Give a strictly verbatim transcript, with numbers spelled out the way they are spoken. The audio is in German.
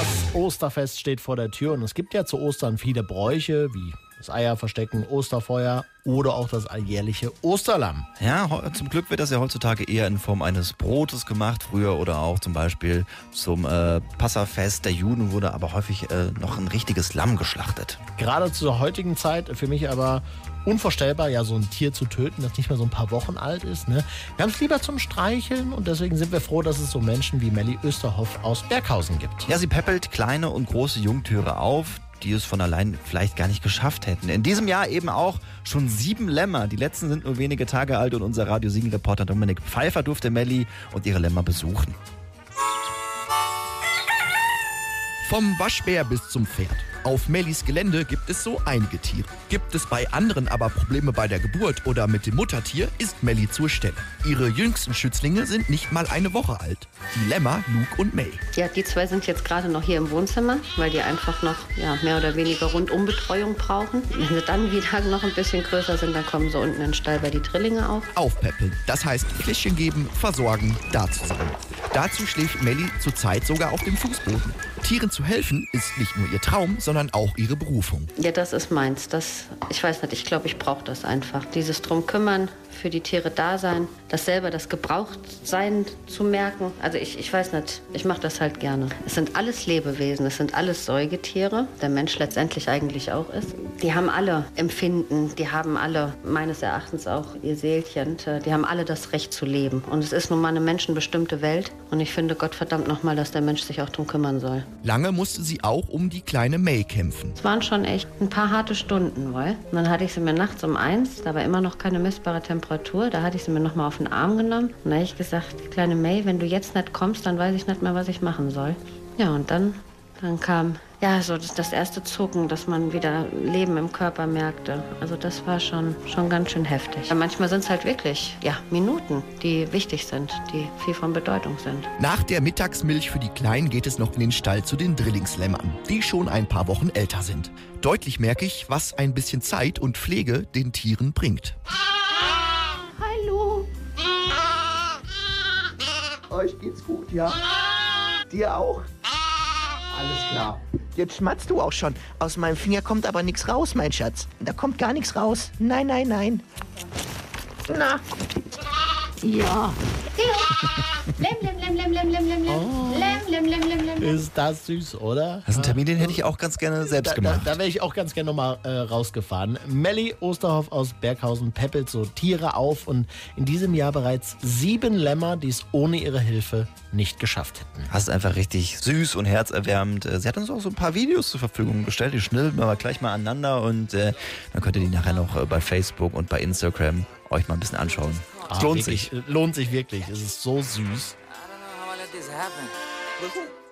Das Osterfest steht vor der Tür und es gibt ja zu Ostern viele Bräuche, wie das Eierverstecken, Osterfeuer oder auch das alljährliche Osterlamm. Ja, zum Glück wird das ja heutzutage eher in Form eines Brotes gemacht. Früher oder auch zum Beispiel zum äh, Passafest der Juden wurde aber häufig äh, noch ein richtiges Lamm geschlachtet. Gerade zur heutigen Zeit für mich aber unvorstellbar, ja, so ein Tier zu töten, das nicht mehr so ein paar Wochen alt ist. Ne? Wir haben es lieber zum Streicheln und deswegen sind wir froh, dass es so Menschen wie Melli Österhoff aus Berghausen gibt. Ja, sie päppelt kleine und große Jungtiere auf, die es von allein vielleicht gar nicht geschafft hätten. In diesem Jahr eben auch schon sieben Lämmer. Die letzten sind nur wenige Tage alt und unser Radio Siegen-Reporter Dominik Pfeiffer durfte Melli und ihre Lämmer besuchen. Vom Waschbär bis zum Pferd. Auf Mellis Gelände gibt es so einige Tiere. Gibt es bei anderen aber Probleme bei der Geburt oder mit dem Muttertier, ist Melli zur Stelle. Ihre jüngsten Schützlinge sind nicht mal eine Woche alt. Die Lämmer Luke und May. Ja, die zwei sind jetzt gerade noch hier im Wohnzimmer, weil die einfach noch ja, mehr oder weniger Rundumbetreuung brauchen. Wenn sie dann wieder noch ein bisschen größer sind, dann kommen sie unten in den Stall bei die Drillinge auf. Aufpäppeln, das heißt Fläschchen geben, versorgen, da zu sein. Dazu schläft Melli zurzeit sogar auf dem Fußboden. Tieren zu helfen ist nicht nur ihr Traum, sondern auch ihre Berufung. Ja, das ist meins. Das, ich weiß nicht, ich glaube, ich brauche das einfach. Dieses drum kümmern, für die Tiere da sein, das selber, das Gebrauchtsein zu merken. Also ich, ich weiß nicht, ich mache das halt gerne. Es sind alles Lebewesen, es sind alles Säugetiere, der Mensch letztendlich eigentlich auch ist. Die haben alle Empfinden, die haben alle, meines Erachtens auch ihr Seelchen, die haben alle das Recht zu leben. Und es ist nun mal eine menschenbestimmte Welt. Und ich finde Gott verdammt nochmal, dass der Mensch sich auch drum kümmern soll. Lange musste sie auch um die kleine May kämpfen. Es waren schon echt ein paar harte Stunden, wohl. Und dann hatte ich sie mir nachts um eins, da war immer noch keine messbare Temperatur, da hatte ich sie mir noch mal auf den Arm genommen. Und da habe ich gesagt, kleine May, wenn du jetzt nicht kommst, dann weiß ich nicht mehr, was ich machen soll. Ja, und dann, dann kam ja so das, das erste Zucken, dass man wieder Leben im Körper merkte. Also das war schon, schon ganz schön heftig. Ja, manchmal sind es halt wirklich ja, Minuten, die wichtig sind, die viel von Bedeutung sind. Nach der Mittagsmilch für die Kleinen geht es noch in den Stall zu den Drillingslämmern, die schon ein paar Wochen älter sind. Deutlich merke ich, was ein bisschen Zeit und Pflege den Tieren bringt. Hallo. Euch geht's gut, ja? Dir auch? Alles klar. Jetzt schmatzt du auch schon. Aus meinem Finger kommt aber nichts raus, mein Schatz. Da kommt gar nichts raus. Nein, nein, nein. Na. Ja. Lem, lem, lem, lem, lem, lem, lem, Oh. lem, lem, lem, lem, lem. Ist das süß, oder? Das ist ein Termin, den hätte ich auch ganz gerne selbst Da, gemacht. da, da wäre ich auch ganz gerne nochmal äh, rausgefahren. Melli Osterhoff aus Berghausen päppelt so Tiere auf und in diesem Jahr bereits sieben Lämmer, die es ohne ihre Hilfe nicht geschafft hätten. Das ist einfach richtig süß und herzerwärmend. Sie hat uns auch so ein paar Videos zur Verfügung gestellt. Die schnibbeln wir gleich mal aneinander und äh, dann könnt ihr die nachher noch äh, bei Facebook und bei Instagram euch mal ein bisschen anschauen. Es Ah, lohnt wirklich, sich. Lohnt sich wirklich. Es ist so süß. I don't know how I let this happen.